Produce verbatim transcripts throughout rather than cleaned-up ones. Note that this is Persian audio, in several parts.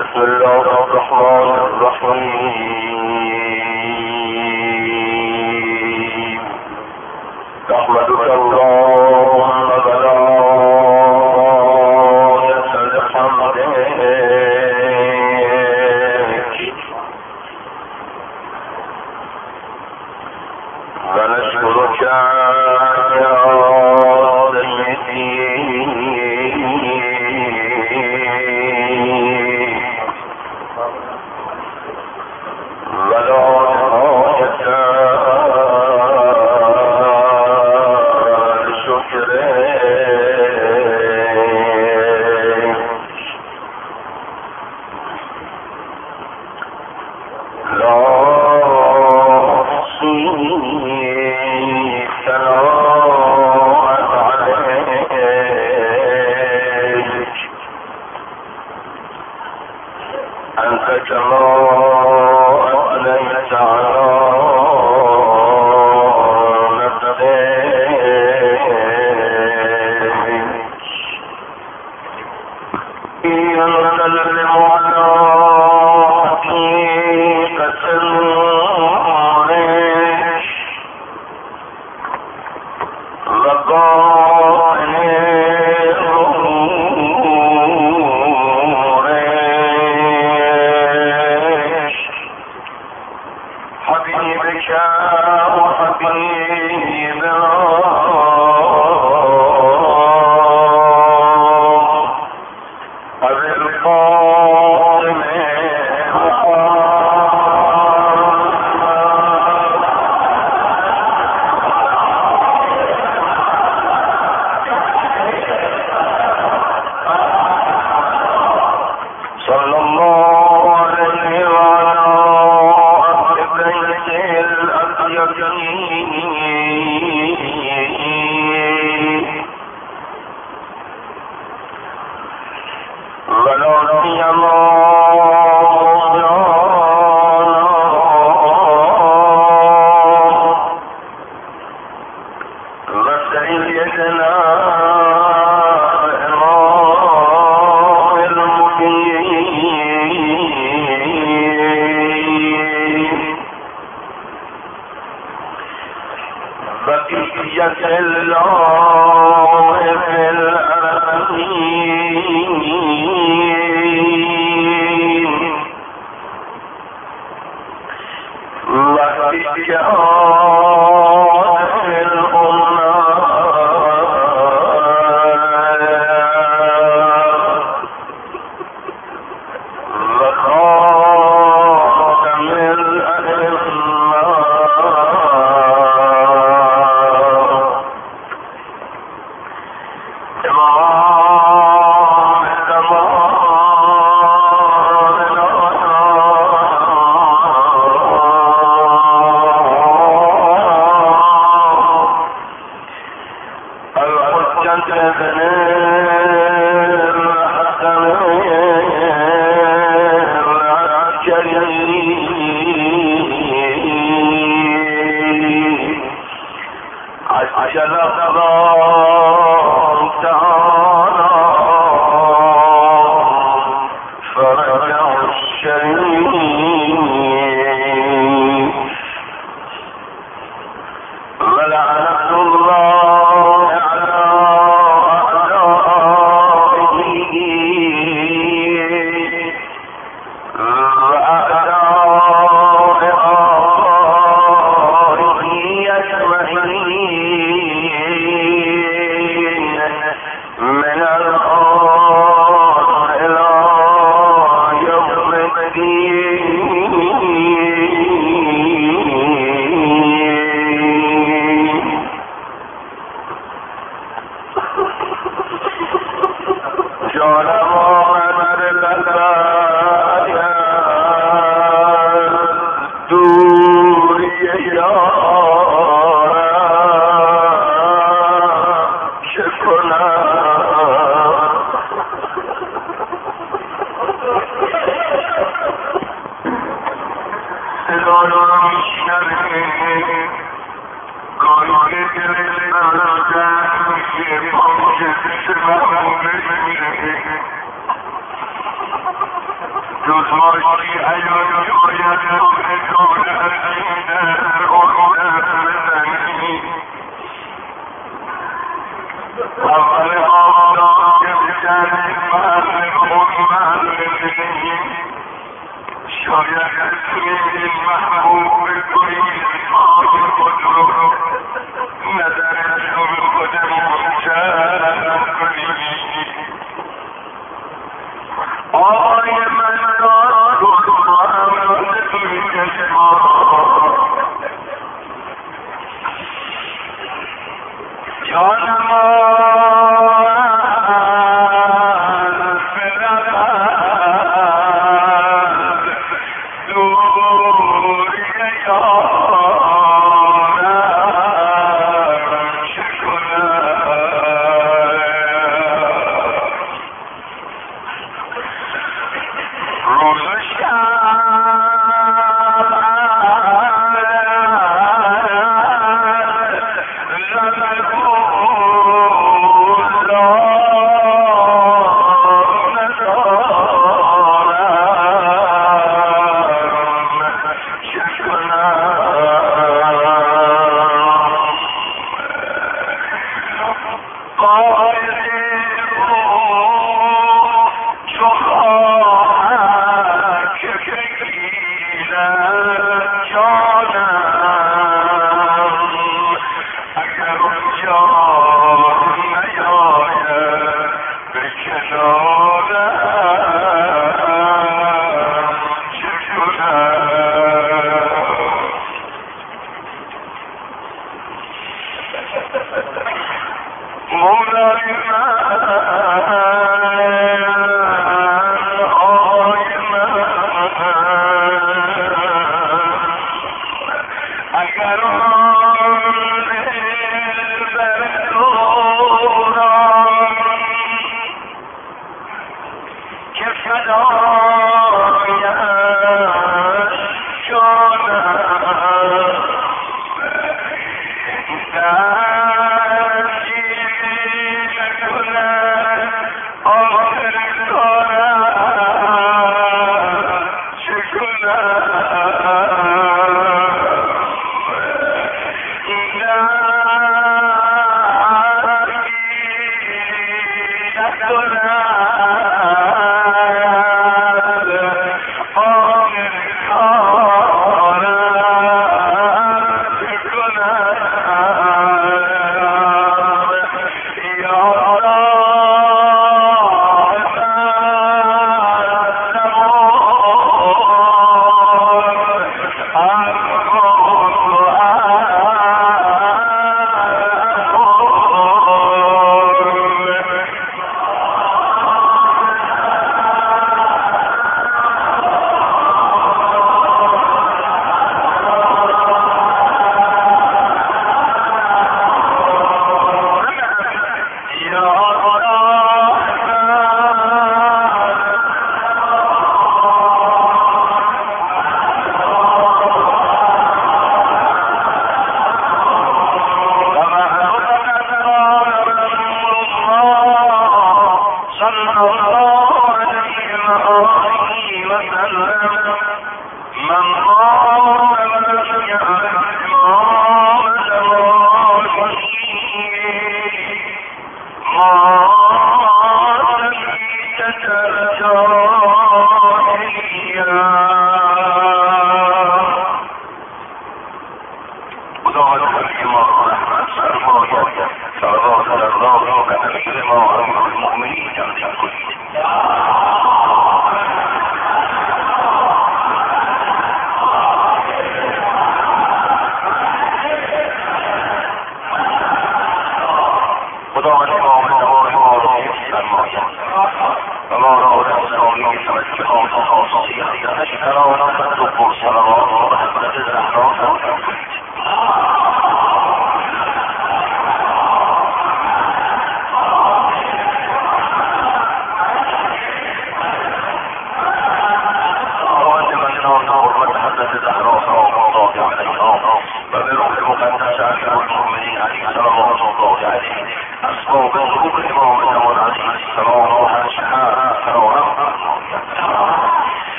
بسم الله الرحمن الرحيم. أحمدك اللهم بلاغة لحمدك ونشكرك يا سيدي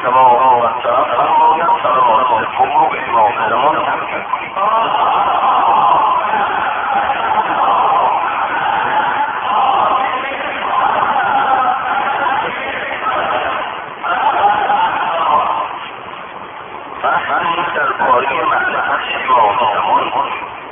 تمام و طرف فرمایند سلامات سوم رو به امام زمان تمکین کنید. بحث درباره مصلحت امام زمان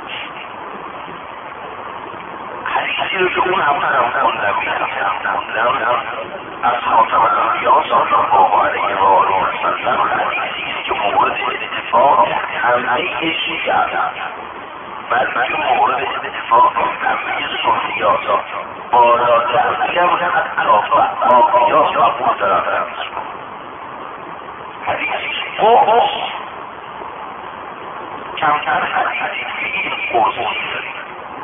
حدیثی رو که اون اولم خوندم خوندم از خاتم الانبیا صلی الله علیه و آله و سلم، حدیثی که مورد اتفاق همه شیعه بلکه مورد اتفاق همه سنیات بالاتر بگم اطراف واقعیات قبول دارم. حدیثی که قرص کمتر حدیثی که این قرصی داریم.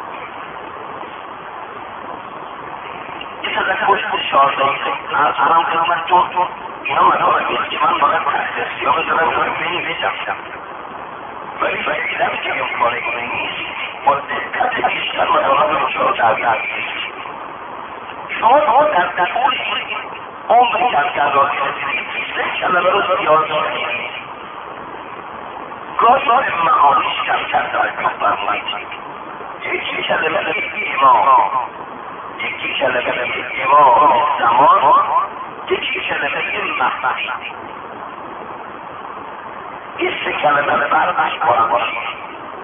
یه تذکرش اشاره داریم از هرم قیامت تو اینا مدام اگه که من باید تحصیل یا بذارم دارم بینی بیشم ولی فایدم که امکانه کنه نیست با دقت بیشتر مدامت رو شما تحصیل شما شما در طول عمری کم کردار رسیدید سه کلمه رو زیاد کنید گاهی به معانیش کم کردار فرمایید. یکی کلمه بگی امام، یکی کلمه بگی امام زمان، یکی کلمه بگی مهدی. این سه کلمه به برمش باید باشید.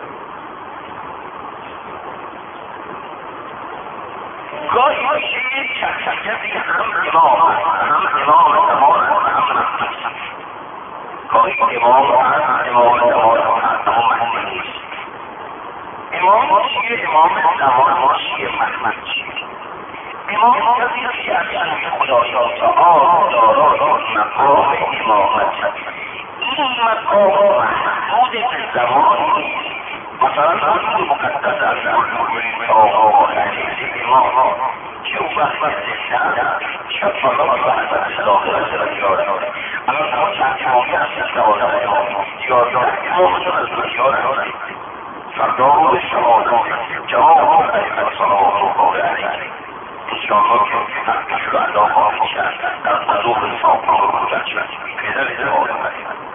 گاهی میشه چکچکتی هم امام هم امام زمان هم مهدی. گاهی امام هم امام زمان هم مهدی نیست. امام چیه؟ امام زمان ما چیه؟ مهدی چیه؟ امام کسی که از خدای تعالی دارای مقام امامت، این مقام محدود به زمان نیست. مثلا حضور مقدس از آقا علیه امام که او وقت زنده شد فردا و بعد صلاح رسول یاره الان ما چند کمی از شهادت امام یاره مخصوص از یاره فردا رو شهادت جواب علیه صلاح الله علیه انشاءالله که حقش رو ادا خواهد شد در قلوب صاحب رو بودن شد پدر جواب علیه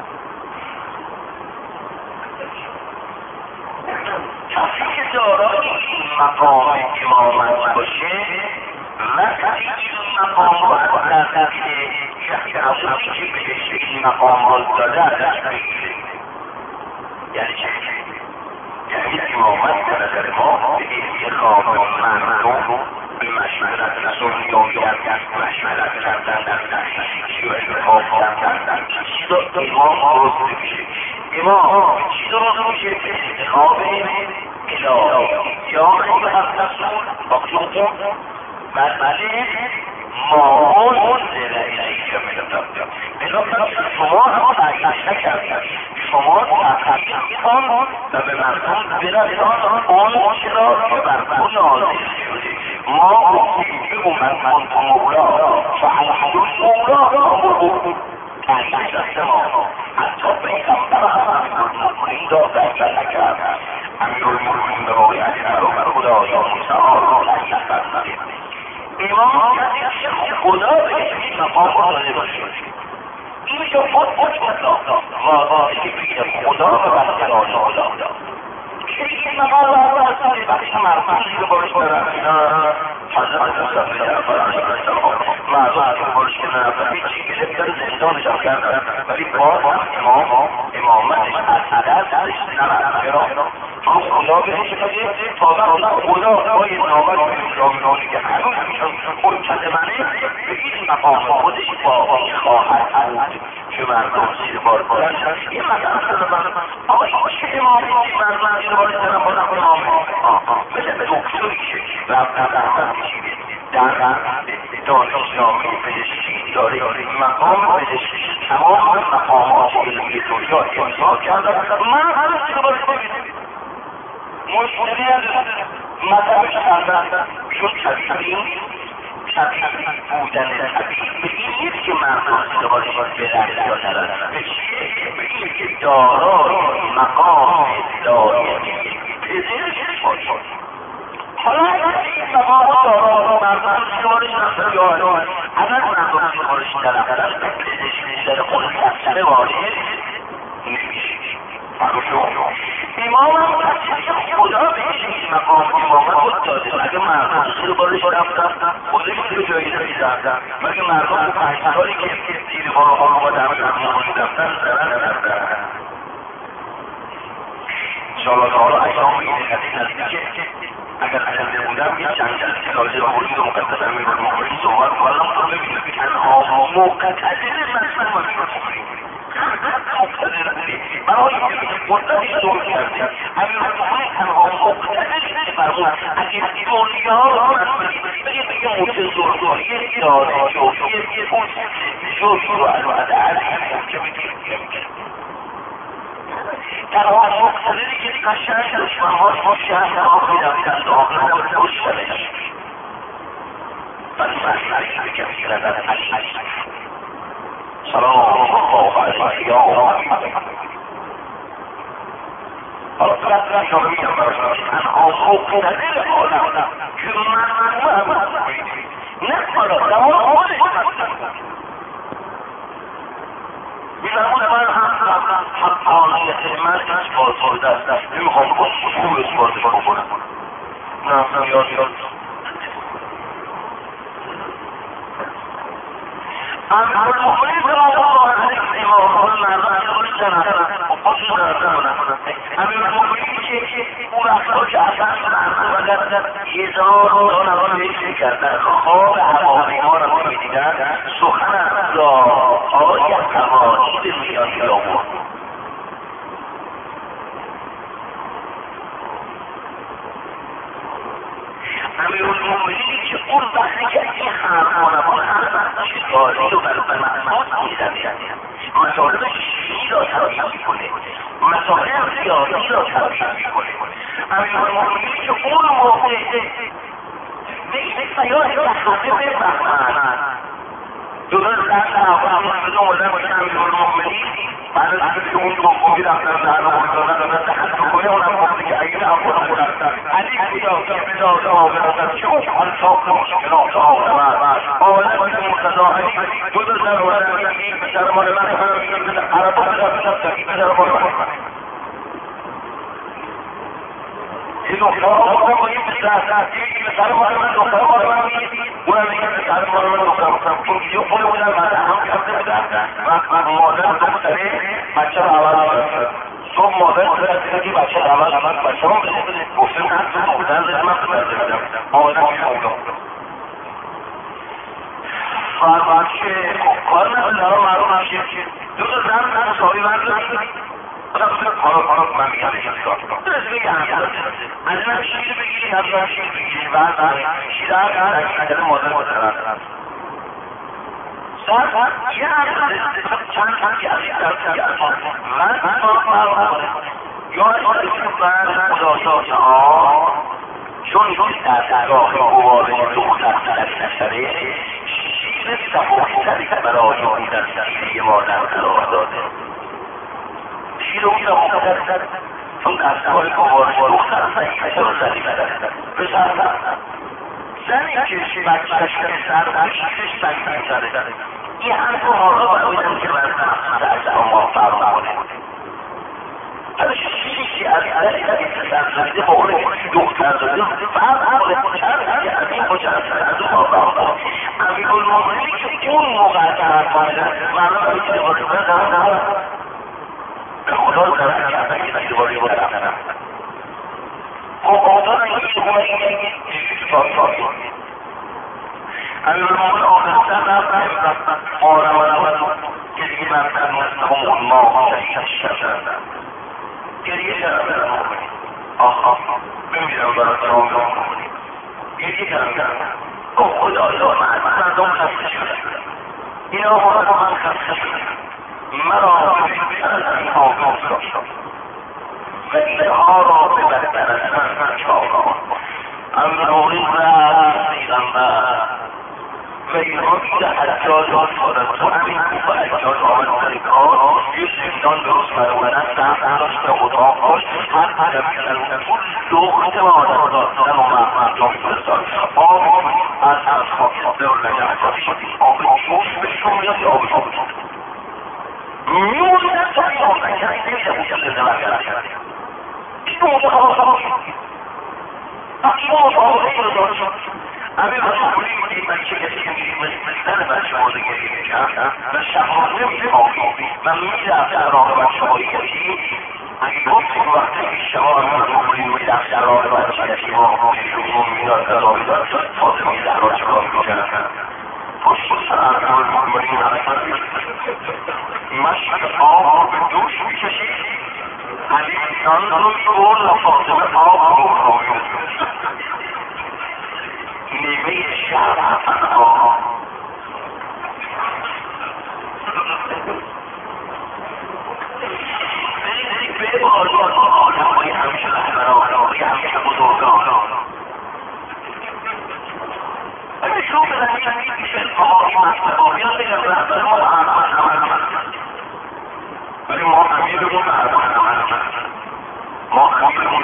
کسی که دارای این مقام امامت باشه وقتی این مقام رو از نظر شخصی که بهش این مقام رو داده ازش بگیره. یعنی چه؟ یعنی امامت به نظر ما به انتخاب مردم به مشورت سنیات مشورت کردن در تحصیلی و انتخاب کردن در چیز امام روز میشه. امام چیز روز میشه که انتخاب الهی یا انتخاب رسول مخلوق مسئله معمول الیک من الدنیا. بنابراین شما هم تحقیق نکردید، شما تحقیق کن و به مردم برسان اون چرا که بر تو نازل شده. ما گفتیم بگو من تو مولا فحیدون مولا امرو تحقیق دست ما حتی پیغمبر هم این داده نکرد. امیرالمؤمنین به واقع علی بر خدایا متعال تحقیق فرمودید. امام کسی که خدا بهش این مقام داده باشه این که خود خود خدا واقعی که بگه خدا به بسته آنها که این مقام را رسول بخش مرموزی رو باش برد حضرت مصطفی جعفر علیه السلام معذر که باش که نرفت هیچی گرفتن زندانش هم کردن ولی باز امام امامتش از عدد درش نرد. چون خدا بهش بگه تا خدا خدا باید نامت جامعانی که هنوز میشون اون کلمنه به این مقام خودش باقی خواهد بود که مردم زیر بار بارن این مقام خدا آقا این چه امامی که مردم زیر بار سرم بازم امامه مثل به دکتری که رفت نظرم میشیده در دانش جامعه پزشکی داره مقام پزشکی تمام مقامات علمی دنیا امضا کردن من هنوز زیر بار نمیدونم مشکلی نداره مذهبش کردن چون طبیعی طبیعی بودن طبیعی به این نیست که مردم زیر بارش برن یا نرن به چیه؟ به این که دارای مقام الهی پزشک باشد. حالا اگر این مقام دارای مردم زیر بارش نرن یا اگر مردم سفارش طلبتر در خود تفسیر واضح نمیشه. امام هم خدا بهش این مقام امامت خود داده. اگه مردم سر بارش رفتن خودش رو جایی نمیدن، مگه مردم پنج سالی که زیر بار آقا در مقام رفتن زرن نردن. انشاءالله تعالی اجام این نزدیک که اگر خنده بودم یه چند جلسه راجع به مورد مقدس امیر المؤمنین صحبت کنم تا ببینید که تنها مقتدر مثلا برای مدتی دور کرده امیر المؤمنین تنها مقتدر فرمود اگه دنیا رو بگه بگه موجه زرگاریه داره جوشیه اون جوشی رو الوعده علیه که بگه تنها مقتدری که قشنگ دشمنهاش ما شهر آخری رفتن آخر رفتن بشترش فالمسیح بکمی نظر علی سلام الله علیه یا محمد حالا قدر شما میگم براشتم تنها مقتدر آدم که من من نه حالا دمار خودش میفرمون من هم حقانیت من اثبات شده است نمیخوام با خوب اثباتش بکنم نه یاد یاد امیر المؤمنین صلی الله علیه و امام مردم خودش دارن خودش دارن امیر المؤمنین که اون وقتا که اصلا مردم هزار و نوانه کردن خواب هواپیما رو میدیدن سخن از آقای قوانین میانی آورد امیر المؤمنین که اون وقتی که این حرمانمان هم شکاری رو برای محمد میزنه مسائل شیعی را تبیین میکنه مسائل سیاسی را تبیین میکنه امیر المؤمنین که اون موقع به سیاه همه بفهمن درست در اول مردم اومدن باشن امیر المؤمنین بعد از اینکه اون خوبی رفتن در مردم دادن تحت کنه اونم گفته که اگه هم خودم بودن علی خدا که بداز آقا چون حال ساخت مشکلات آقا آقا باید مرتضا علی دو دو در اومدن این بسر مال من هم این بسر عربا بسر این بسر مال من این دختر آقا با این بسر این بسر مال من دختر مال من اونم میگن بسر مال من دختر مال من چون یه خود بودن بعد هم کرده بودن وقت مادر دختره بچه رو عوض کرد صبح مادر مادر دیده که بچه رو عوض کرد بچه رو بده گفتم نه دختر زده من برده بدم آمده میشه اونجا فرمان که کار نکنه دارم معلوم نمیشه دو تا زن زن ساری برده حالا حالا من میگم یه کار کنم درست بگم از من شیر بگیری از من شیر بگیری بعد شیر هم اگر مادر مادر سر یه هم چند چند که از این درست کرد من من یا از این من داشت ها چون این در راه قواره دختر در نشره شیر سفاقی برای این در شیر مادر قرار داده شیر اون را مقدر چون دستگاه قوارش دختر سعیده رو زنی بدن بسر زنی که بچهش سر و شیرش بگیر زده این حرف حالا باید که برد از اما فرما کنه از شیشی از علیه سر زنیده با اون دختر داده فرق کنه چند از این خوش از از اون فرما امیر المؤمنین که اون موقع حرف کنه معلوم باید که باید کنه خدا رو درست کردن که دیواری رو رفتن خب آدان این شما این ساکی امیر المؤمنین آخرتر رفتن آرم و رفتن که دیگه رفتن مستهم الله شششن گریه کردن امیر المؤمنین آخ آخ بمیرم برای تمام المؤمنین گریه کردن گفت خدا یا مردم خسته شدن اینا مردم هم خسته شدن مرا ببین اینها گفت و اینها را ببرد از من چاکان امیر المؤمنین رفت پیغمبر و اینها دیده حجاج آسادت تو همین کوفه حجاج آمد سر کار یه زندان درست برمونن سخت داشت به اتاقاش هر طرف کردن دخت مادر دادن و مردم فرستاد آب از از خاک دور نجفتش آب جوش بهشون میاد یا آب جوش میموندن تا این آب نجفت نمیده بودن به زمن گرد این متخواص این متخواصه رو داشت همین مسئولی این بچه کسی که میریم مثل بچه ها رو گریه میکرد و شبانه میخوابی و میرفت در راه بچه هایی کسی اگه گفتیم وقتی که شما رو میخوابیم میرفت در راه بچه کسی ما میشون میداد قضایی داد تازه میزد را چکار میکرد پشت سر کار میکنیم مشک آب به دوش میکشید علی بیان رو میبرد و فاطمه آب رو خواهید نیمه شهر ها به آزاد آدم های همیشه رهبران های همیشه بزرگان اگه شروع بزنید میشه آقایی مستقامیان بگم رهبر ما همه ولی ما امیرمون ما امیرمون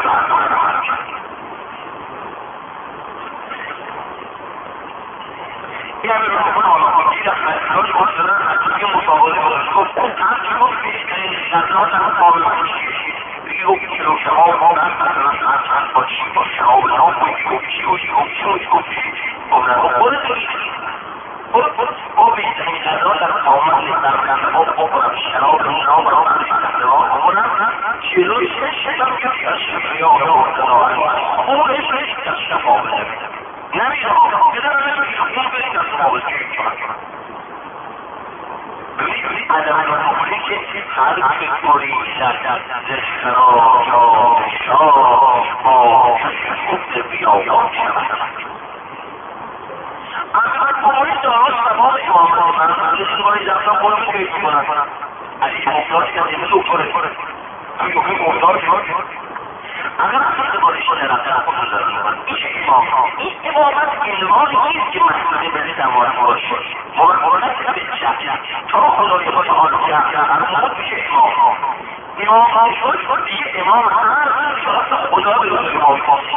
این همه رهبر آنها دیدم مسئلاش گفتن حتی مصابره بودن گفت هم گفت بیشترین نظرات هم قابل باشید دیگه گفت که رو شما با من مثلا هم با چی با شما با نام باشی گفت چی گفت چی گفت چی گفت چی گفت گفت خودت باشید او بیشترین نظرات هم قابل نظرات او بکنم شراب نام را من استخدام کنم جلوی شش هم کسی از شفریان یا کنان او رشش از شفا بده نمیده بدن نمیده اون برید از شما بزید ببینید عدم نمونه که هر فکری لذت خراب یا شاه با کسی بیایان شود اگر کمونی داراست سباب امام آمد از شماری دفتر خودم که ایسی کنم علی محتاج که از امید کنه همین گفتی محتاج اگر اصلا بارشون رفته خود دارم میشه امام این امامت عنوان نیست که محمد بلی زمان باشه مقرانت به چه تا خدای خود آن کرد ارماد میشه امام امام شد دیگه امام هر شخص خدا به روز امام باشه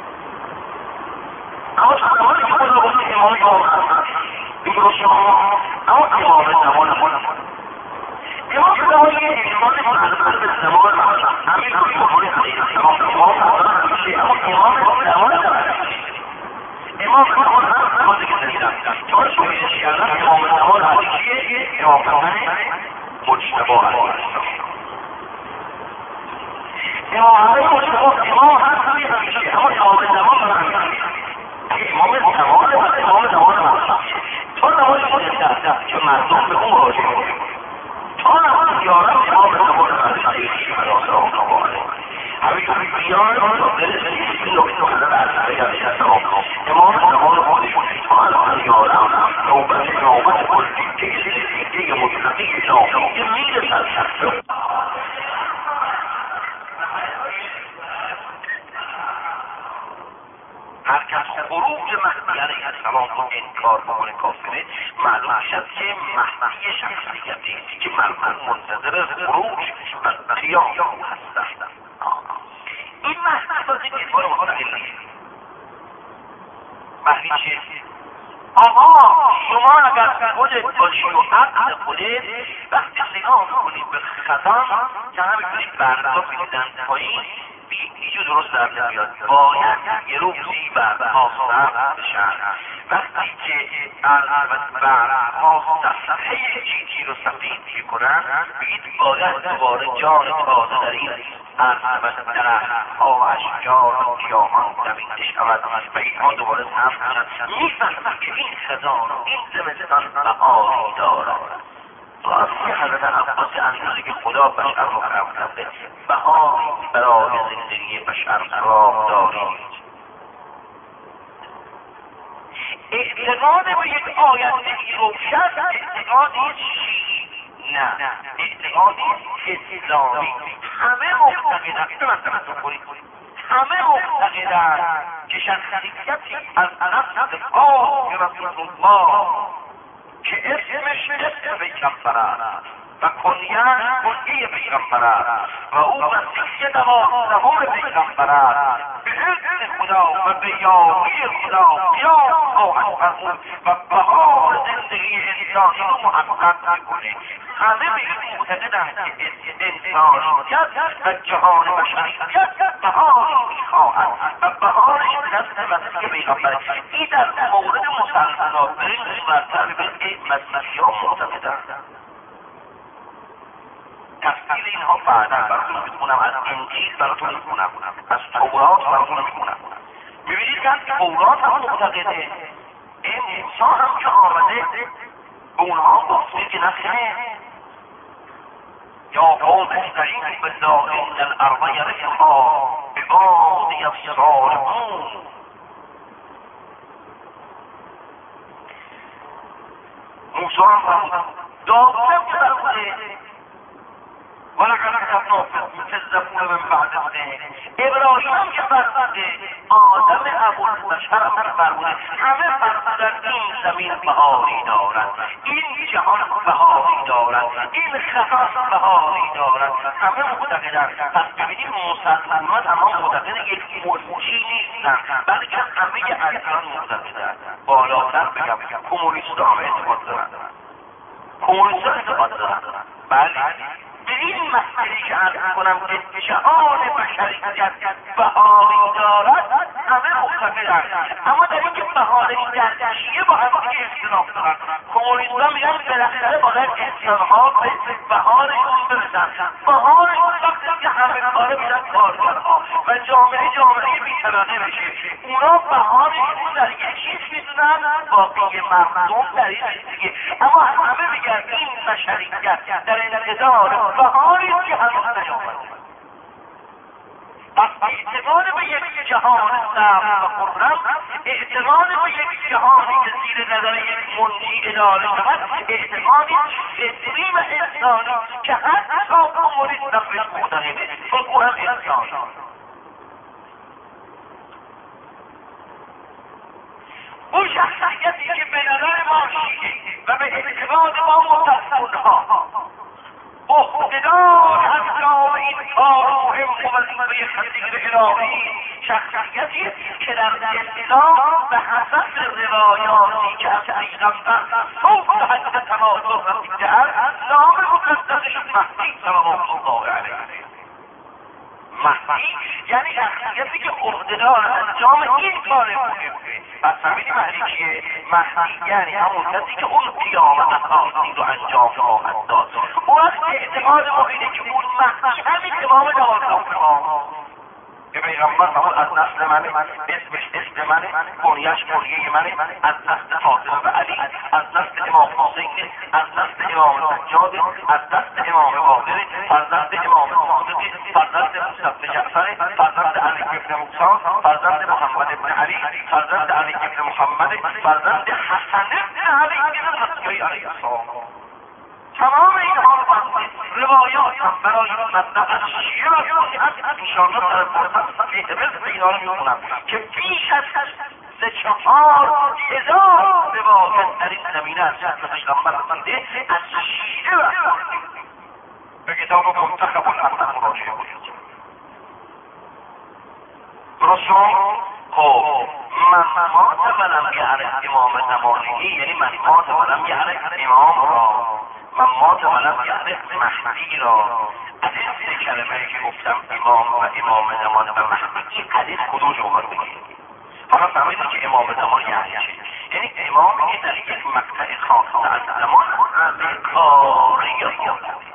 اما زمانی که خدا گفت امام امام هست این رو شما اما امام زمان خودم امام زمانی امام معلومت به زمان همین روی امور حقیقت امام امام همیشه اما امام زمان امام زمان هم زمانی که زدیدم چون شویده شیعه امام زمان حقیقیه امام زمان مجتبا هست امام علیه مجتبا امام هست همین همیشه اما امام زمان همیشه امام زمان و امام زمان هست چون زمانی که که مردم به اون مراجعه کنیم آن هم زیارت امام زمان حقیقی برای همین که بیان دل این نکته نکته برسه یادش امام زمان خودشون الان یارم نوبت نوبت پلیتیک دیگه مطلقی اسلامی که میرسد هر کس خروج مهدی علیه السلام رو انکار بکنه کافره معلوم شد که مهدی شخصیتی است که مردم منتظر خروج و قیام او هستند این مهدی باز این ادوار مستقل نیست مهدی چیه؟ آقا شما اگر خودت باشی و عقل خودت وقتی نگاه میکنید به خزان که همه کنید بردا بیدن پایین ایجو درست در نمیاد باید یه روزی برها سر بشن وقتی که برها صفحه چیزی رو سفید کنن بگید باید دوباره جان تازه در این عرض درختها و اشجار و گیاهان دویده شود و اینها دوباره سبز شد میفهمید که این خزان این زمستان بهاری دارد واسه حضرت عباس اندازه که خدا بشر رو خلق کرده بهاری برای زندگی بشر راه دارید اعتقاد به یک آینده روشن اعتقادی شیعی نه اعتقادی اسلامی همه معتقدند اینو مثلا بکنید همه معتقدند که شخصیتی از نفس پاک رسول الله که اسمش اسم پیغمبر است و کنیه‌اش کنیه پیغمبر است و او مسیح دوازدهم پیغمبر است به اذن خدا و به یاری خدا قیام خواهد فرمود و بهار زندگی انسانی رو محقق میکنه. همه به این معتقدند که انسانیت و جهان بشریت بهاری میخواهد و بهارش به دست مسیح پیغمبر. این در مورد مسلمانان به این مرتبه به مسیحیان معتقدند. تفصیل اینها بعدا براتون میخونم، از انجیل براتون میخونم، از تورات براتون میخونم. میبینید که تورات هم معتقده این انسان هم که آمده به اونها گفته که نخیره یا قوم استعینوا بالله ان الارض یرثها عبادی الصالحون. موسی هم داوود فرموده ولقد كتبنا في الزبور من بعد ذلك. ابراهیم که فرموده، آدم ابوالبشر هم فرموده، همه فرمودن این زمین بهاری دارد، این جهان بهاری دارد، این خطاست بهاری دارد. همه معتقدن. پس ببینیم مسلمان اما معتقد یک مرجی نیستن، بلکه همه ادیان معتقدن. بالاتر بگم کمونیست‌ها هم اعتقاد دارن، کمونیست‌ها اعتقاد دارن. بله به این مسئله که عرض کنم که جهان بشریت بهاری دارد همه معتقدند، اما در اینکه بهارش در چیه با هم دیگه اختلاف دارند. کمونیست‌ها میگن بالاخره باید انسان‌ها به بهارشون برسن. بهارشون وقتی که همه کاره میشن کارگرها و جامعه جامعه بی‌طبقه بشه. اونا بهارشون در یک چیز میدونن، باقی مردم در این دیگه. اما همه میگن این بشریت در انتظار بهاری که هنوز نیامده. پس اعتماد به یک جهان صبر و خرم، اعتماد به یک جهانی که زیر نظر یک منشی اداره شود، اعتمادی فطری و انسانی که حتی کمونیست هم بهش معتقده، چون او هم انسان. اون شخصیتی که به نظر ما شیعه و به اعتقاد ما متصلها اقتدار حتی این کار مهم و وظیفه خطیر الهی، شخصیتی که در اسلام به حسب روایاتی که از پیغمبر صوت حد تماثل رسیده است نام مقدسش مهدی صلوات الله علیه. مهدی یعنی شخصیتی که اقتدار انجام این کار مهمه. پس همین مهدی کیه؟ مهدی یعنی همون کسی که اون قیامت اساسی رو انجام خواهد داد. اون از اعتقاد ما اینه که اون مهدی همین امام دوازدهم که پیغمبر فرمود از نسل منه، اسمش اسم منه، بنیه‌اش بنیه منه، از نسل فاطمه و علی، از نسل امام حسین، از نسل امام سجاد، از نسل امام باقر، فرزند امام صادق، فرزند مصطفی جعفر، فرزند علی ابن موسی، فرزند محمد ابن علی، فرزند علی ابن محمد، فرزند حسن ابن علی ابن مسیح علیه السلام. تمام اینها رو فرمودید. روایات هم برای مطلب از شیعه و سنی هست. انشاءالله در فرصت فیتبل به اینا رو میخونم که بیش از سه چهار هزار روایت در این زمینه از جهت پیغمبر رسیده از شیعه و سنی. به کتاب منتخب الامر مراجعه کنید. رسول خب من مات ولم یعرف امام زمانه، یعنی من مات ولم یعرف امام را، من مات ولم یعرف مهدی را. از این سه کلمه که گفتم امام و امام زمان و مهدی، این حدیث کدوم رو باید بگید؟ حالا فهمیدید که امام زمان یعنی چی؟ یعنی امام این در یک مقطع خاص از زمان همه کاری خود.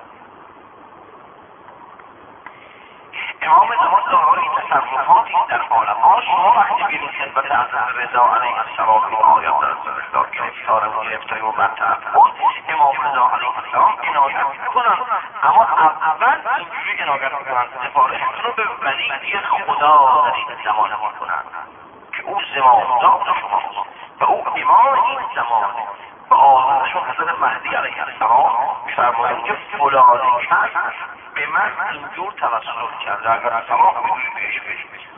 امام زمان دارای تصرفاتی در عالم. شما وقتی بیرون خدمت حضرت رضا علیه السلام رو آیات در استدار گرفتار و گرفتاری و برطرف کن، امام رضا علیه السلام عنایت میکنن، اما اول اینجوری عنایت میکنن سفارشتون رو به ولی خدا در این زمان میکنن که او زماندار شماست و او امام این زمانه. و آخرشون حضرت مهدی علیه السلام میفرمایند که فلانی کس به من اینجور توسل کرده، اگر تمام بگویی بهش بهش بهش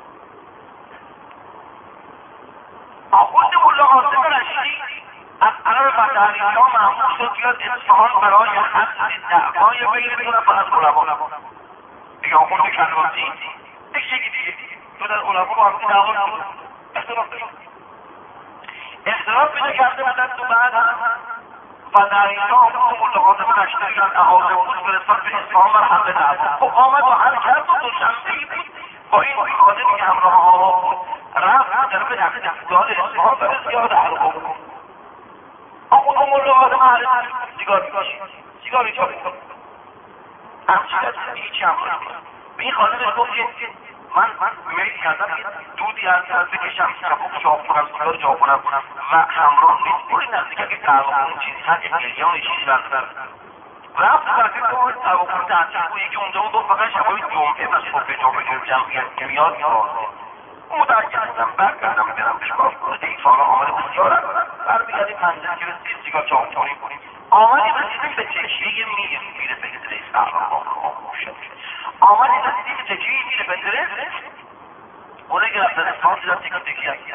آخوند ملا قاسم رشیدی از عرب فتحعلی ها معمول شد بیاد اصفهان برای حل دعوای بینتون و از علما. دیگه آخوند کلواتی یک یکی دیگه تو در علما با هم دعوا نبود، اختلاف داشت، اختلاف پیدا کرده بودن تو بعد و در اینجا آمون ملاقات نشتری از احاطه فرستاد به اصفهان بر حمله دعوا. خب آمد و حل کرد و دوشنبه‌ای با این خادمی که همراه آقا بود رفت طرف دستگاه اصفهان برای زیاد حلقه بود. اون ملاقات محل سیگار میکشید، سیگار میچاپید، همچین از هیچی هم به این خادمش گفت که من میل کردم که دودی از سر بکشم، چپوک چاپ کنم، سیگار جا کنم و همراه نیست بوری نزدیکه که تعاقون چیزی هست، یک میلیون چیزی بردارم. رفت برده که تعاقون تحصیل بود، یکی اونجا بود گفت فقط شبای جمعه و صبح جا به جمعیت که میاد میاد. اون متعجب بودم، برگردم برم چکار کنه دیفاق آمده بود سیارت برمیگردیم پنجره که رسید سیگار چاپ کنیم کنیم آمدیم رسیدیم به تکیه میر میره پنجره سرما آمدیم رسیدیم به تکیه میره پنجره اونه گرفتن اسمان دیدم تکی تکی هست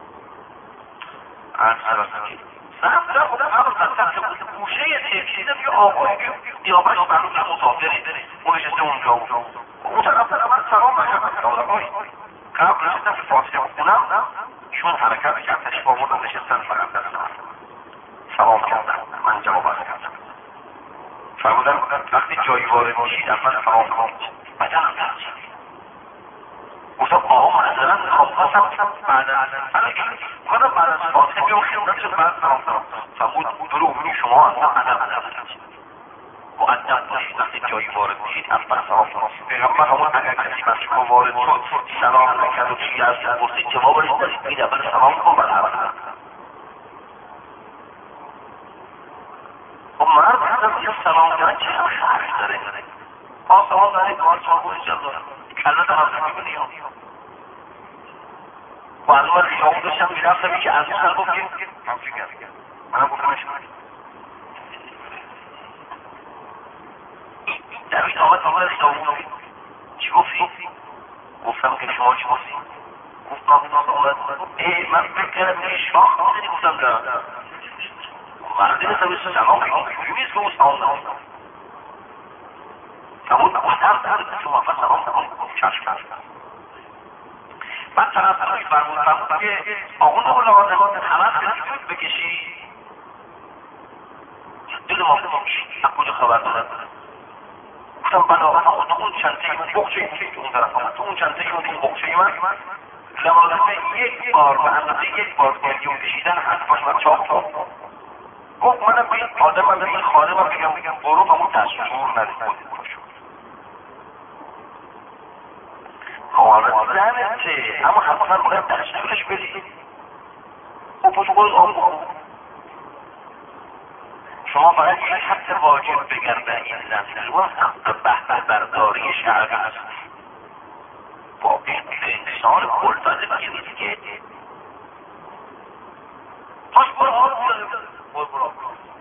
عرض سراسکی سرم در خودم همون قصد که بود گوشه تکیه یه آقایی که دیابش برون که مسافری اون نشسته اونجا بود اون طرف در من سلام بشم آقایی قبل نشستم که فاصله بکنم ایشون حرکت کرد تشریف آوردن نشستن فقط دست من سلام کردم من جواب عرض کردم فرمودن وقتی جایی وارد میشید اول سلام کنید بدنم درد گفتم آقا معذرت میخوام خواستم بعد از خودم بعد از فاصله بیام خیلی نشد بعد سلام کنم فرمود دور عمومی شما اصلا ادب ادب ادب مؤدب باشید وقتی جایی وارد میشید اول سلام کنید پیغمبر همون اگر کسی بر شما وارد شد سلام نکرد و چیزی از پرسید جوابش دارید بید اول سلام کن بعد اول خب مرد هستم که سلام کردن چه هم خرج داره آسمان داره کار چاقو اینجا دارم کلت هم هستم که نیام و از اون خیابون داشتم میرفتم که از اون گفت که من فکر منم گفتمش دوید آمد آمد خیابون چی گفتی؟ گفتم که شما چی گفتی؟ گفت آمد آمد ای من فکر کردم که شاخ آمدنی گفتم نه مرده نسبه سلام بگیم نیست که اون سلام نمید نمود بودم درد شما اول سلام نمید چشم کرد بعد طرف طرفی فرمود فرمود که آقون رو لازم همه به سجود بکشی دل ما بکشی از کجا خبر دارد گفتم بنا اون چنده اون بخچه که اون طرف آمد اون چنده اون بخچه من لمازمه یک بار به اندازه یک بار گلیون کشیدن هست باش من چاپ چاپ گفت منم به این آدم من به این خانه من بگم بگم برو به اون دستور نده حالت زنته اما حتما باید دستورش بدید و پشت باز آن بود شما فقط یک حق واجب بگرده این زن و حق بحث برداری شعبی است با این انسان کلتازه بگیرید که پاش برو آن برو برو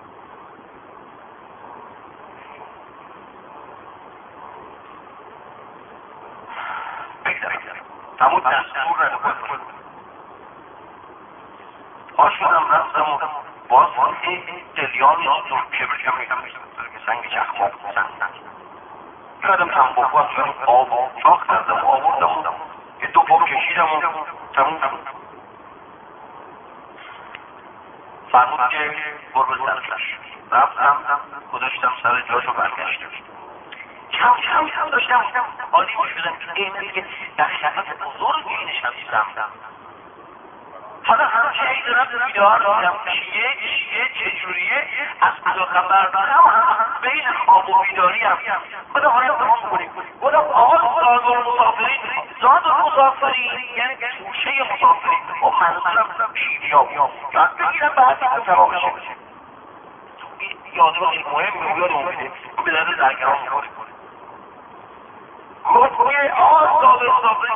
تمود دستور نده پاش شدم رفتم و باز این دلیانی دور کبر کم که سنگ چخماب سنگ کردم تنباکو از جانم آب چاک کردم آوردم یه دو پا کشیدم و تموم فرمود که برو به سرکش رفتم گذاشتم سر جاشو برگشتم کم کم کم داشتم حالی می شدم که قیمتی که در شرط بزرگی نشستم حالا همچه ای دارم بیدار دارم چیه چیه چجوریه از کجا خبر دارم هم بین خواب و بیداری هم خدا حالا تمام کنیم خدا آقا زاد و مسافرین زاد و مسافرین یعنی توشه مسافرین و منظورم پیریا یاد بگیرم بعد از تمام شه یاده خیلی مهم یاد اومده به درد درگران میکنه خودگوی آقا زاد و مسافرین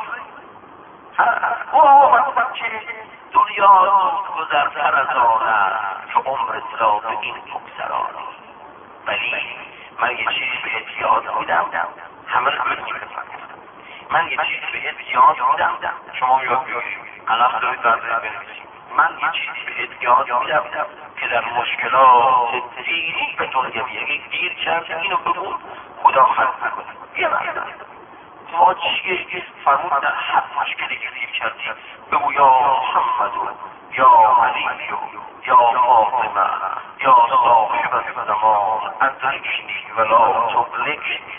او بچه دنیا گذرتر از آن است که عمرت را به این بگذرانی ولی من یه چیز به احتیاط بودم همه رو همه میکنم من یه چیز به احتیاط بودم شما یاد بیاریم قلم دارید برده بنویسیم من یه چیزی به احتیاط بودم که در مشکلات دینی به دنیوی اگه گیر کرد اینو بگو خدا خلق نکنه یه مقدر ما چیه فرمود در هر مشکلی که دیر کردی بگو یا محمد یا علی یا فاطمه یا صاحب الزمان ادرکنی ولا تبلکنی.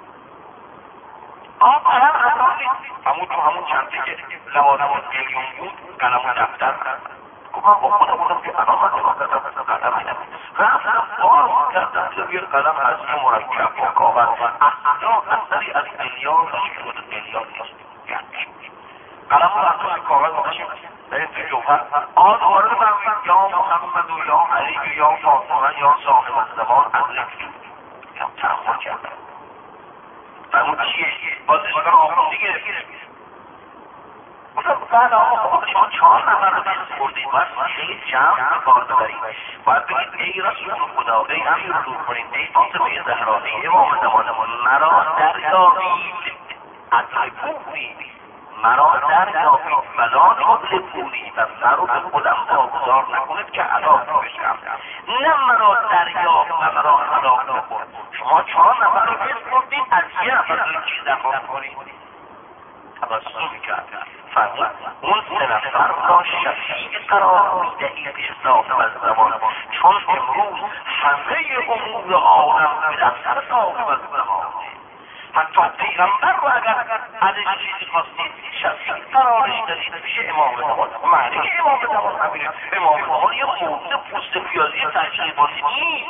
آن قلم اصلا همون تو همون چندی که لوازم میلیون بود قلم و دفتر گفتم با خودم بودم که الان من قلم اینم رفتم بار کردم که بیار قلم از این مرکب و کاغذ اصلا اصلی از میلیارد شد میلیارد نیست قلم رو از کاغذ باشیم در این تو جوهر آن وارد فرمید یا محمد و یا علی و یا فاطمه یا صاحب الزمان ادرکنی. یا تحمل کردم فرمود چیه؟ باز اشکال آموزی گرفت. گفتم بعد آقا شما چهار نفر رو دست بردید باید خیلی جمع کار ببرید باید بگید ای رسول خدا ای امیر المؤمنین ای فاطمه زهرا ای امام زمانمان مرا دریابید ادرکونی مرا دریابید ولا تبلکونی و مرا به خودم واگذار نکنید که هلاک بشم نه مرا دریاب و مرا هلاک نکن. شما چهار نفر رو دست بردید از یه نفر رو چیز دفاع کنید تبسم میکرد فرمود اون سه نفر را شفیع قرار میدهید به صاحب الزمان چون امروز همه امور عالم به دفتر صاحب الزمان حتی پیغمبر رو اگر ازش چیزی خواستید شفیع قرارش دادید میشه امام زمان. معنی که امام زمان همینه امام زمان یه موضوع پوست پیازی تشریح بازی نیست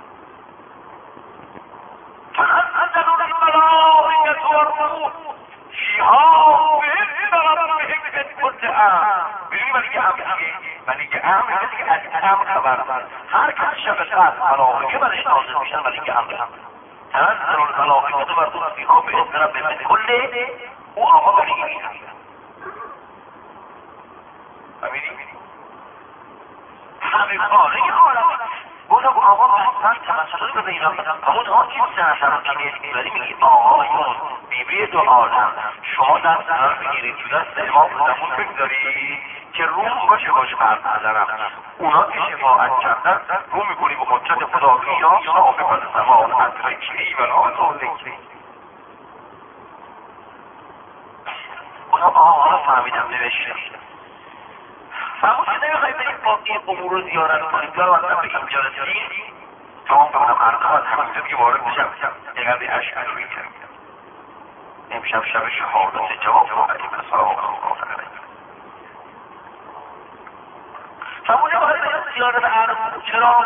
فقط از ضرور الملائکة والروح فیها بإذن ربهم من كل امر. ببین ولی که امر دیگه ولی که امر دیگه از امر خبر هر کس شب قدر ملائکه برش نازل میشن ولی که امر تنزل الملائکة والروح فیها بإذن ربهم من كل او آقا ولی میشن. ببینید همه کاره عالم گفتم آقا بستن تمثل رو به اینا همون آن چیز سنسر رو کنید ولی میگی آقایون بیبی دو عالم شما دست قرار بگیرید تو دست امام زمان بگذارید که روم باشه باش قرد نظرم اونا که شفاعت کردن رو میکنی به حجت خدا یا صاحب الزمان ادرکنی ولا تبلکنی. گفتم آقا فهمیدم نوشته فرمود که نمیخوایی برید با این امور رو زیارت کنید یا وقتا به اینجا رسید تمام بکنم ارقام از همینجا که وارد میشم یقدر به اشعر روی کرد امشب شب شهادت جواب رو علی بسرام مقافر فرمود نمیخوایی برید زیارت ارقام چرا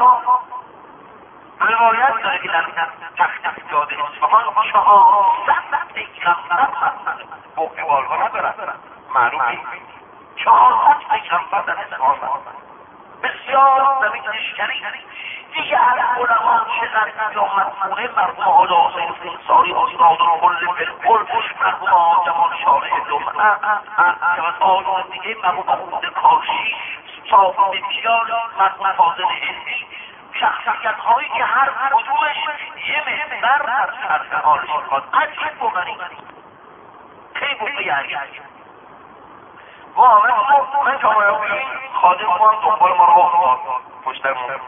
روایت داره که در تخت داده اصفهان چهارصد پیغمبر با عبالها ندارن معلوم چهارصد پیغمبر در اصفهان بسیار زمین نشکنی دیگه هر علما چقدر یا مدفونه مرحوم آقا حسین انصاری استاد الکل بالکل مرحوم آقا جمال شارع لمعه که از آقایان دیگه مرحوم محمود کاشی صاحب بسیار مرحوم فاضل هندی شخصیت هایی که هر کدومش یه محور در شرح حالش میخواد عجیب بغنی خیلی بغنی واقعا من کامرابی خادم ما هم دنبال ما رو باید پشتر مونده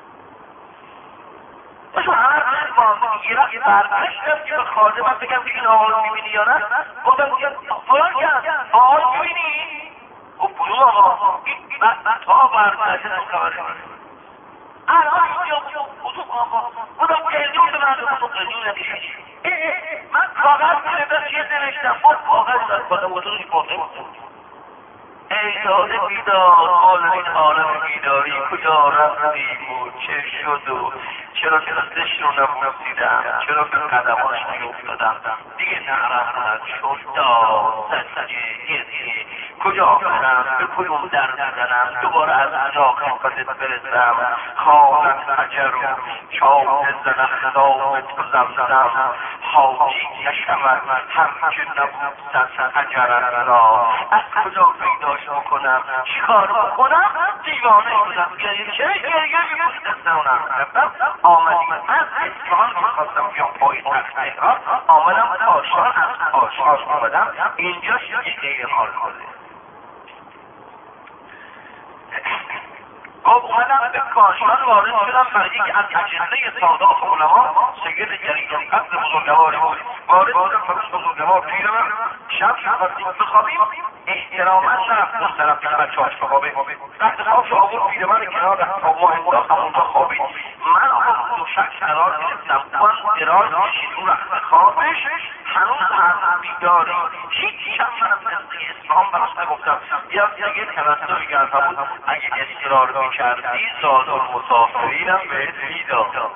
باشو هر چیز با یه وقت برکشتم که به خادم هم بگم که این آقا میبینی یا نه گفتم فلان کرد آقا میبینی؟ گفت کدوم آقا؟ تا برکشتم خبر الان اینجا کدوم آقا؟ گفتم قلیون به من گفتم قلیون نمیشه من کاغذ گرفتم چیز نوشتم گفت کاغذ داد کدوم بزرگی پرده ای داده بیدار حال این عالم بیداری کجا رفتی بود چه شد و چرا دستش رو نبوسیدم چرا به قدماش نیفتادم دیگه نرفتن شد داد سجه گریه کجا برم به کدوم در بزنم دوباره از اجا خفتت برسم خواهد حجر و چاوت زنم خدام تو زمزم حاجی نشمد هم که نبود ست حجر را از کجا پیداش کنم چیکار بکنم دیوانه شدم گریه چه گریه میبود دستمونم آمدیم از اصفهان میخواستم بیام پای تخت تهران آمدم آشان از آشان آمدم اینجا یک غیر حال کنه گفت اومدم به کاشان وارد شدم برای یکی از اجنده سادات علما سید جلیل القدر بزرگواری بود. وارد شدم برای بزرگوار پیرمرد شب شب بخوابیم احتراما نرفتم طرف این بچه هاش بخوابه رفت خواب شو آورد پیرمرد کنار رفت تا ماه انداخت همونجا خوابید. من آقا دو شک قرار گرفتم اون دراز کشید اون رفت خوابش هنوز هر بیداری هیچ شب من مثل اسلام براش نگفتم. یا دیگه توسلی گرفته بود اگه اصرار میکردی زاد المسافرینم بهت میداد.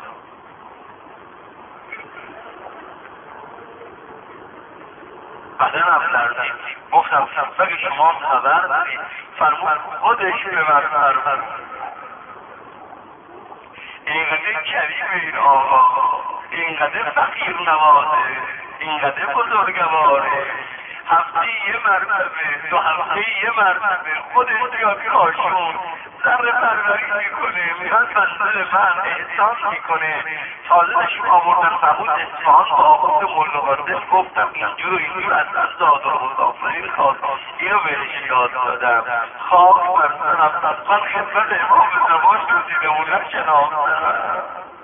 بدن افلردیم گفتم اگه شما خبر دارید فرمود خودش به من فرمود. اینقدر کریم این آقا اینقدر فقیر نوازه اینقدر بزرگواره هفته یه مرتبه دو هفته یه مرتبه خودش یا کاشون سر پروری میکنه میاد مسئله من احسان میکنه. تازه نشیم آوردن فرمود اصفهان با آقود ملقادس گفتم اینجور و اینجور از داد و مضافرین خواست اینو بهش یاد دادم خاک برسنم من خدمت امام زمان شدیده و نشناختم.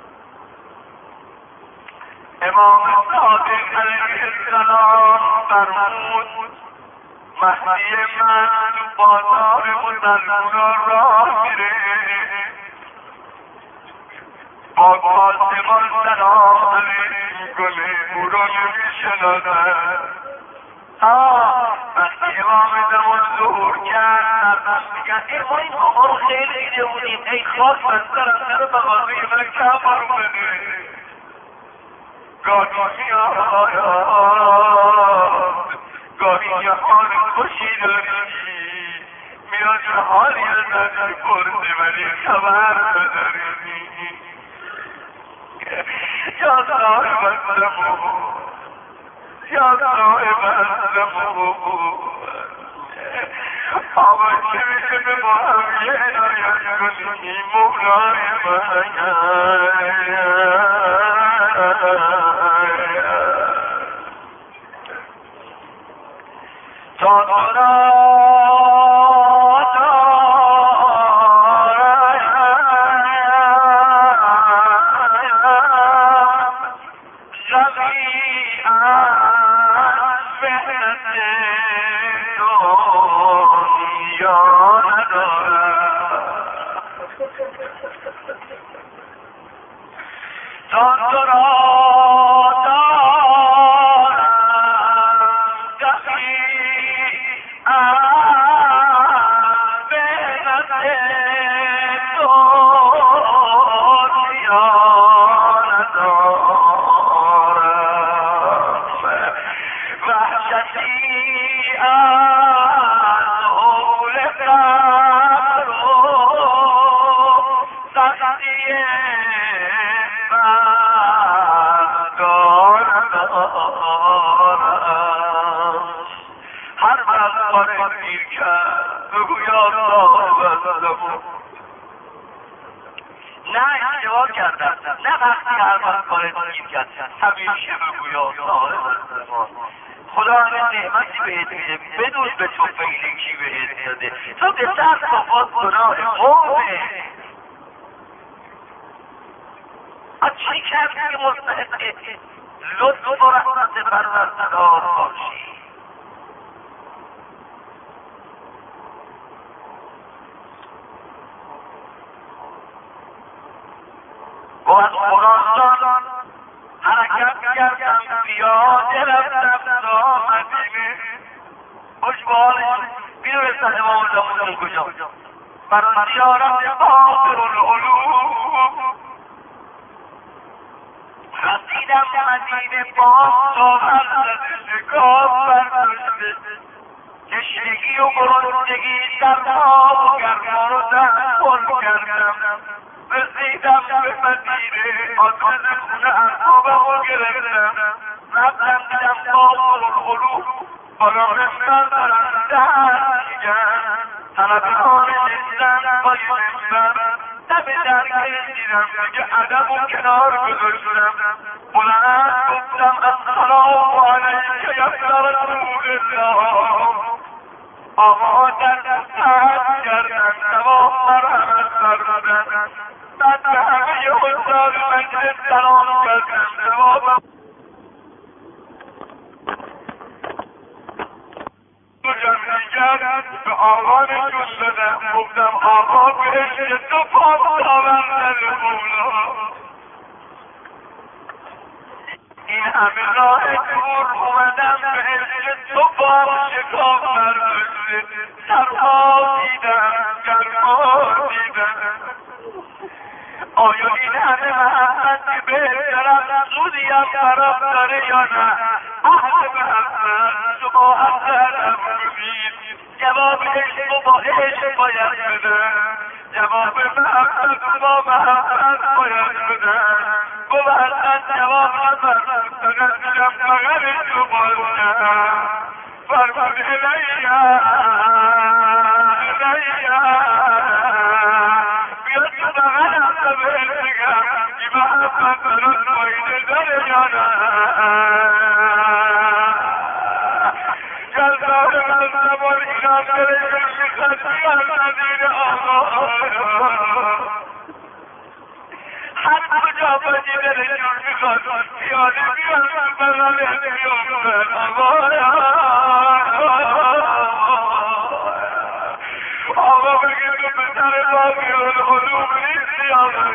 امام صادق علیه السلام فرمود مهدی من بازار مسلمان راه میره با قاسمان سلام علیه میکنه او را نمیشناسد. وقتی امام زمان ظهور کرد میگن ما این آقا رو خیلی دیده بودیم ای خاک بسترم سر بغازه من کم آمده گاهی آیات گاهی حال خوشی داری میاد حالی ازت پرده ولی خبر نداری یا صاحب الزمو یا صاحب الزمو آقا چه میشه به ما هم یه عنایت کنی مولای من تا دارم نه وقتی هر وقت کارت گیر کرد همیشه بگو یا صاحب الزمان خدا همه نعمتی بهت میده بدون به تو فیلی کی بهت داده تو به سر صفات گناه قومه چی کردی که مستحق لطف و رحمت پروردگار باشی. و از خراسان حرکت کردم پیاده رفتم تا مدینه خوشبالش بیرسد امام زمان کجا برای زیارت باطر العلوم رسیدم مدینه باز تا حضرت شکاف برداشته تشنگی و گرسنگی در آب و گرما رو تحمل کردم. رسیدم به مدینه آتش خونه اصحابم رو گرفتم رفتم دیدم باطر العلوم بالا منبر دارن درد میگن طلبه‌ها نشستن پای منبر دم درگه دیدم دیگه ادب و کنار گذاشتم بلند گفتم السلام علیک یا رسول الله. آقا در دست کردن تمام مرحمت فرمودن را به مجلس سلام کردم جواب به آقا نشون دادم گفتم آقا بهش تو پاک داورم در مولا این همه راه دور اومدم بهش تو پاک شکاف برداشته سرما دیدم گرما دیدم آیا این همه محبت که بهترم زودی هم طرف داره یا نه اهل محبت شما اثرم کنید جواب عشق با عشق باید بده جواب محبت با محبت باید بده گوهرن جواب نبرد فقط میرم فقط تو باشم فرمان الیا الیا بیاد تو بغلم تا بهت بگم که محبت برات فایده داره یا نه جلدار من زمان ایران داره میخواد بیان ندیر آقا هر کجا باشی دلشون میخواد پیاده بیان بغل بیان آقا آقا بگه تو بسر باقی القلوب نیستی آقا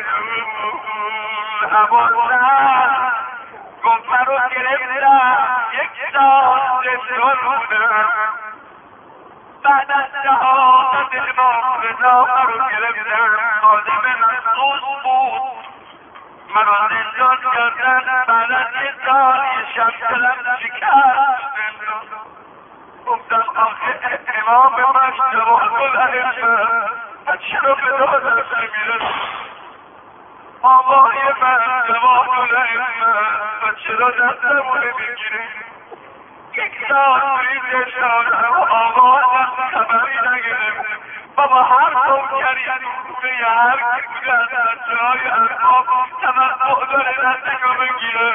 عباسم گفت رو گرفتم یک سال زندان بودم بعد از شهادت امام رضا رو گرفتم آدم مخصوص بود مرا زندان کردن بعد از یک سال یه شب دلم شکست زندان گفتم آخه امام من جواب العلم چرا به دادم نمیرسم آقای من جواب العلم چرا دستمو نمیگیره یک سال بریده شدم آقا از خبری نگرفت بابا هر کوکری به هر که از بچه‌های ارباب تمتع داره دستشو بگیره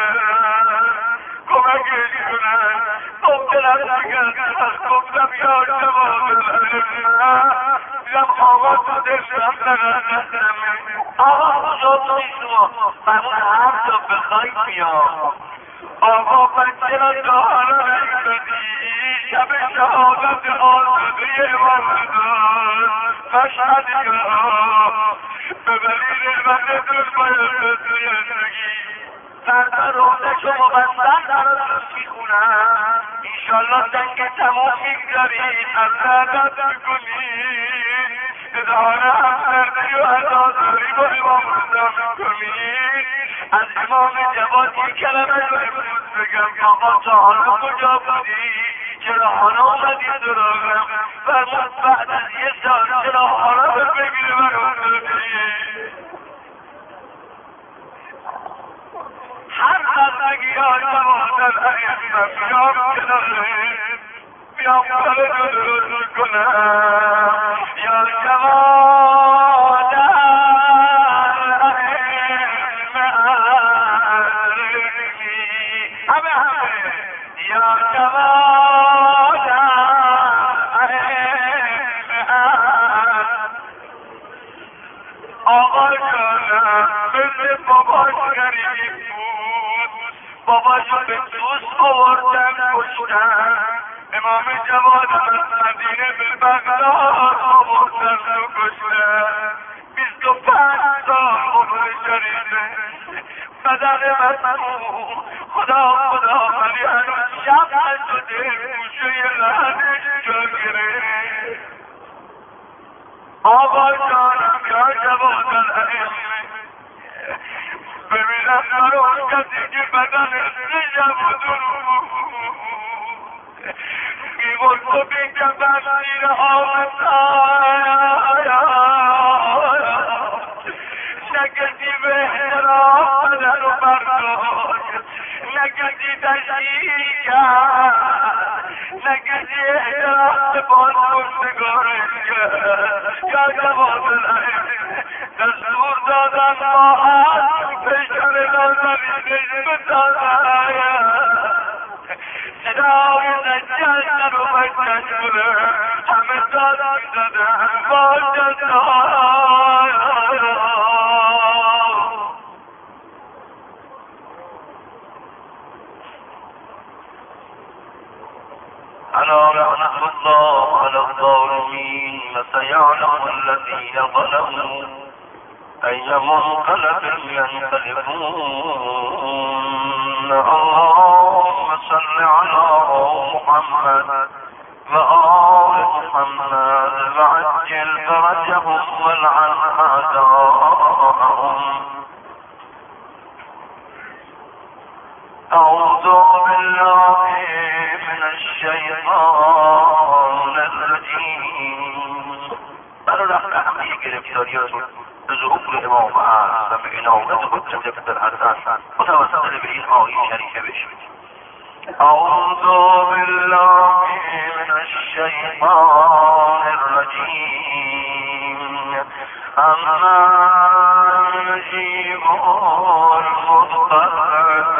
کمکش کنن مبتلم شکست گفتم یا جواب العلم دیدم آقا تو دلم نگردم آقا بزرگ نیستم فرمون هر جا بخوای بیا آقا بچه را دارا نگردی شب شهادت آزاده امام دار مشهد یا ببری نعمتتون باید بسیدگی سردر روزشو مبستن براتون میخونم ایشالله جنگ تموم میگذارید حسنت میکنید اظهار همدردی و عزاداری با امام رضا میکنید از امام جواد یک کلمه رو امروز بگم آقا تا حالا کجا بودی چرا حالا اومدی سراغم فرمود بعد از یه سال چرا حالا رو بگیره برام هر بردگی ها جواد الائمه بیام کناره بیام کار درست کنم یا جواد الائمه همه همه یا جواد الائمه آقا جانم مثل باباش غریب بود باباشو به دوست آوردن کشتن امام جواد از مدینه به بغداد آوردن و کشتن بیست و پنج سال عمر شریفه بدن مسموم خدا خدا ولی هنوز شب نشده گوشه لحنش جا گرفت آقا جانم یا جواد الائمه ببینم در اون کسی که بدنش نجمدون میگون تو بینجا بسیر آمدایا نگردی به احترام بدن و برداشت نگردی تشکیل کرد نگردی احترام به باز کشتگارش کرد یا جواد الائمه دستور دادن ما هست پیشتر نازنینش بتازن صدای زجر رو بچش کنه همه داد میزدن با جزای ألا لعنة الله على الظالمين وسيعلم الذين ظلموا أي منقلب ينقلبون اللهم صل على محمد وآل محمد وعجل فرجهم والعن أعداءهم. أعوذ بالله من الشيطان الرجيم. برای همه گرفتاریات ظهور امام اعظم عنایت قدرت بالحسن متوسل به این آیه شریفه بشید. أعوذ بالله من الشيطان الرجيم. أما يجيب المضطر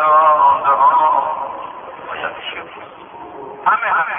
همه همه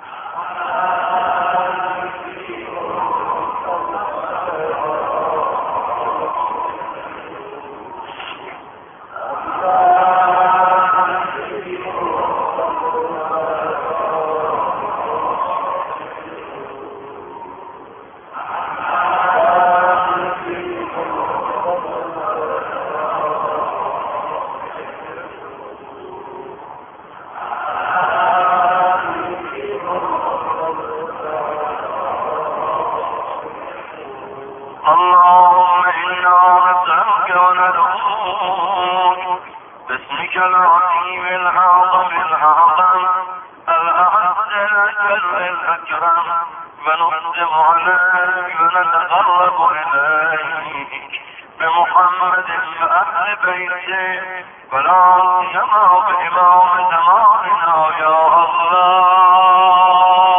اللهم إنا نسألك وندعوك باسمك العظيم الأعظم الأعظم الأعز الأجل الأكرم ونقدم عليك ونتقرب إليك بمحمد وأهل بيته ولا سيما بإمام زماننا يا الله.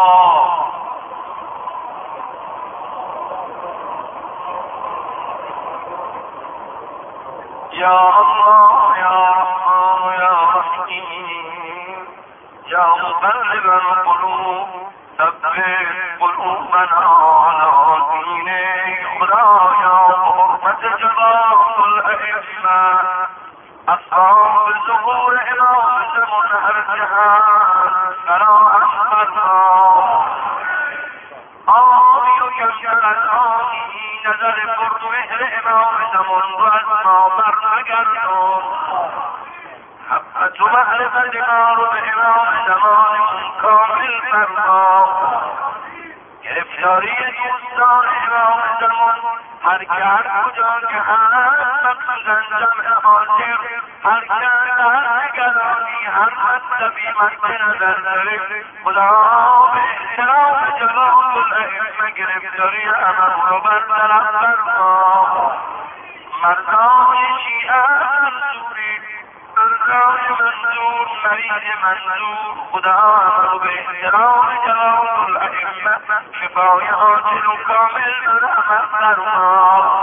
يا الله يا رحمن يا رحيم يا مقلب القلوب ثبت قلوبنا على دينك. خدایا بحرمت جلال الأئمة أصحاب ظهور إمام منهر جهان فراهم فرما آمی و کمتر از آمی نظر برد مهر امام زمان رو از ما بر نگردان. حبت و معرفت ما رو به امام زمانمون کامل فرما. گرفتاری دوستان امام زمان هر که هر کجا که هست مقصودا جمع حاضر هر که هر نگرانی هر مطلبی مد نظر داره خدا به احترام جلال الائمه گرفتاری امر رو برطرف فرما. مردان شیعه منصوری مردان منصور مریض منصور خدا امر به احترام جلال الائمه شفای حاصل و کامل برحمت فرما.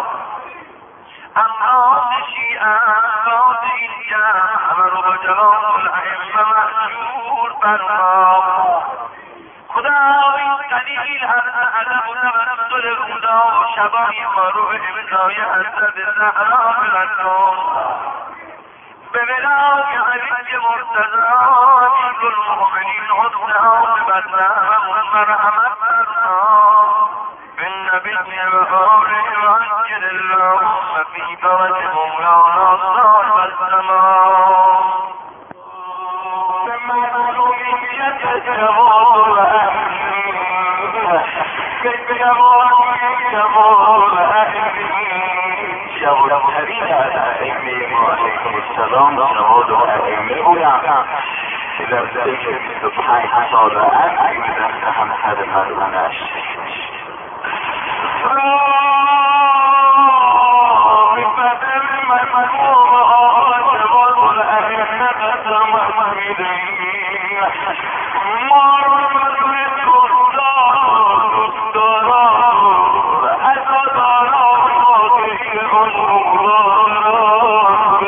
امراض شیعه امراض این جمع امر به جلال الائمه محجور فرما. خدای قلیل هر ادب و تبسل خدا و شبای ما رو امضای حضرت زهرا بلکن به ولای علی مرتضی امیر المؤمنین حسن عاقبت رحمت مرحمت فرما. بالنبي وآله وعجل اللهم في فرج مولانا صاحب الزمان. بمعلومية جمال أهلي كيف يماني جمال أهلي شهر الكريم على أئمة وعليكم السلام شهود أئمة أولى إذا ابتدأت سبحانه صالة أهلي وإذا افتحم هذا المعناش بفضل المنورات والأئمة المحمدين مرمت الدستار أسد راته الأنوار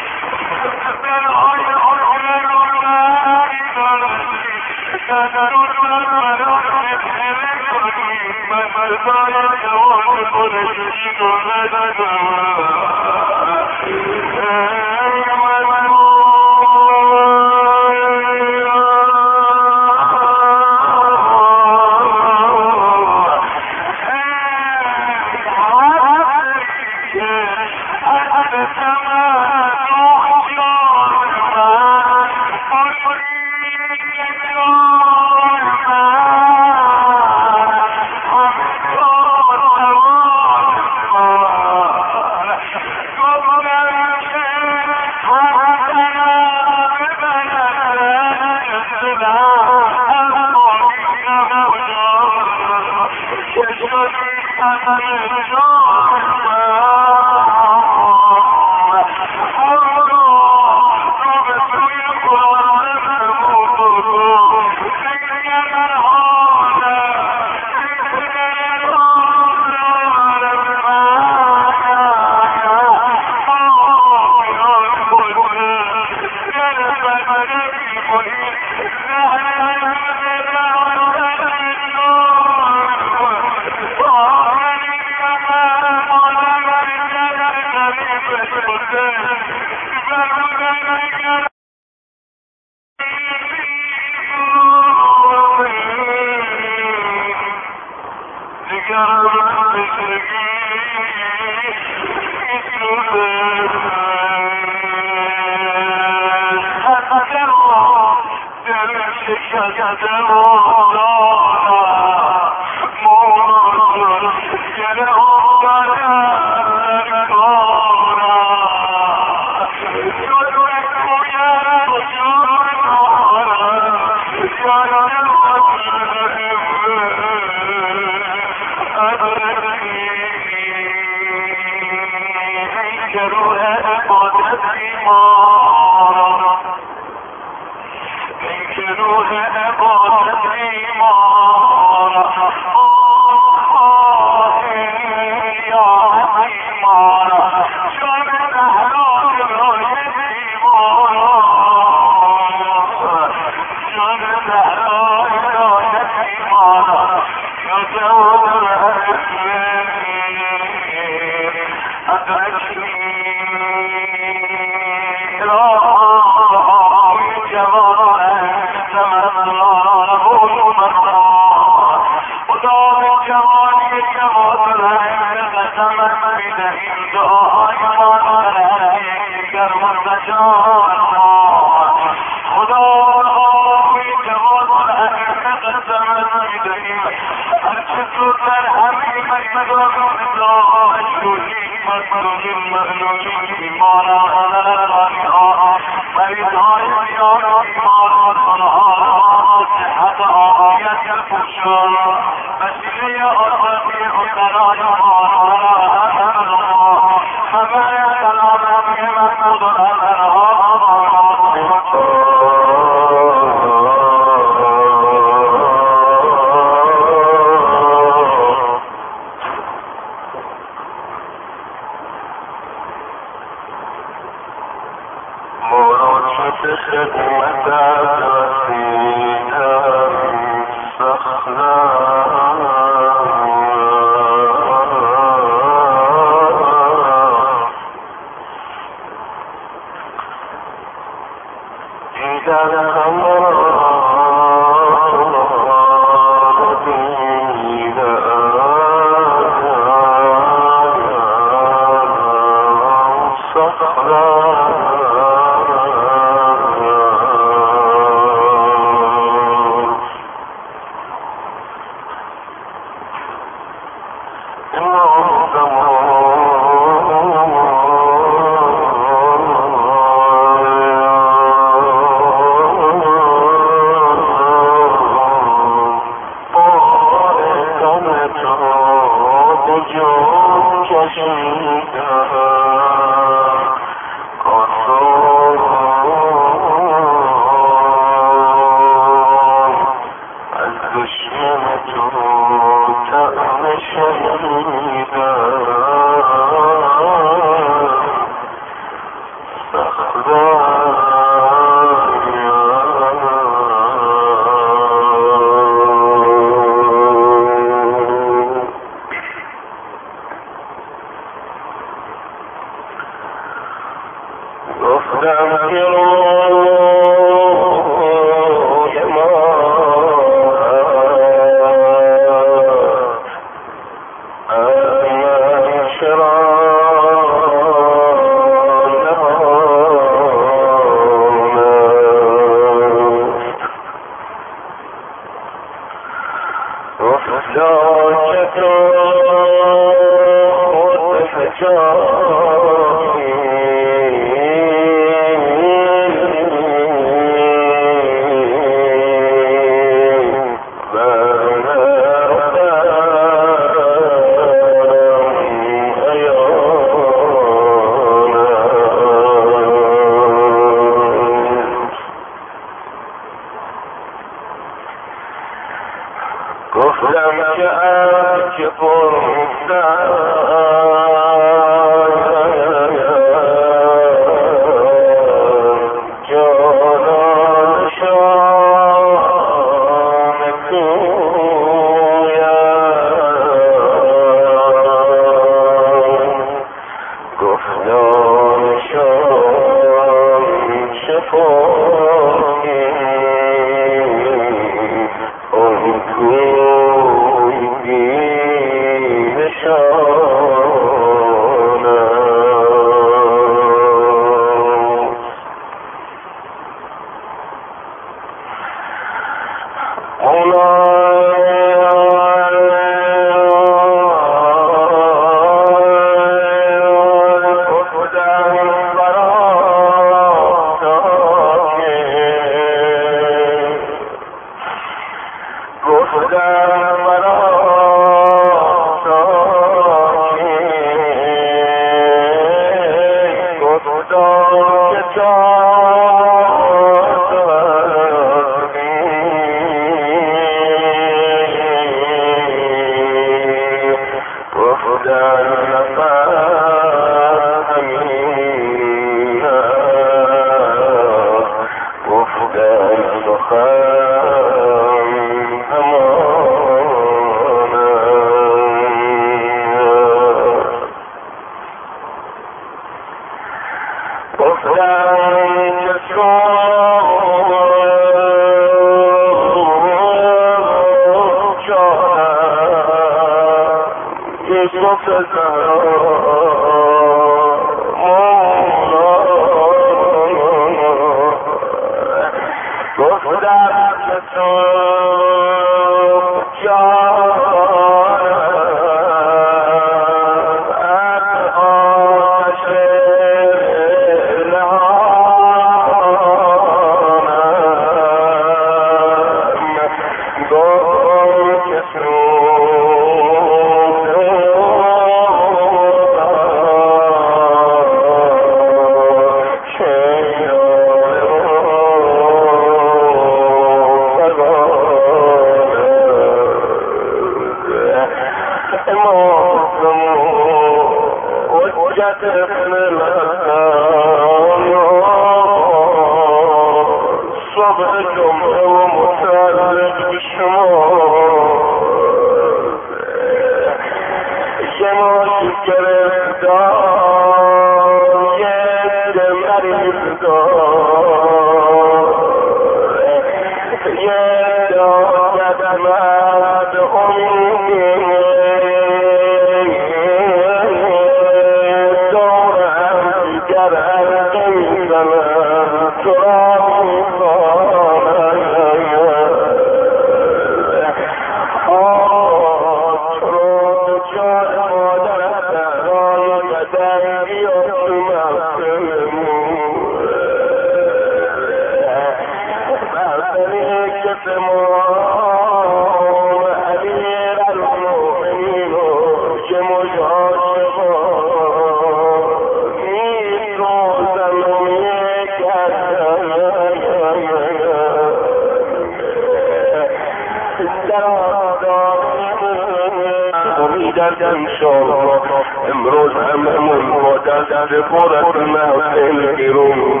امروز هممون با دست خودت محفل گیرون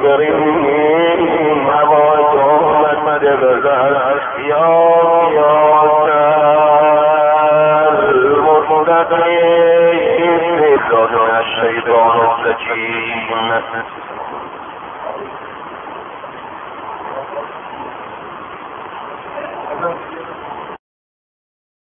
بریم هوا آمده بزن یا المستقیم الشیطان الرجیم